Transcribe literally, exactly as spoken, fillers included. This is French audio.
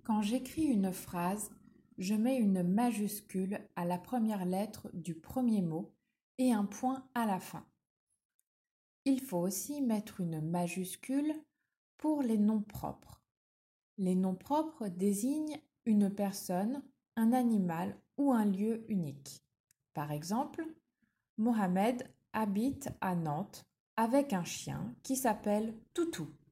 Quand j'écris une phrase, je mets une majuscule à la première lettre du premier mot et un point à la fin. Il faut aussi mettre une majuscule pour les noms propres. Les noms propres désignent une personne, un animal ou un lieu unique. Par exemple, Mohamed habite à Nantes avec un chien qui s'appelle Toutou.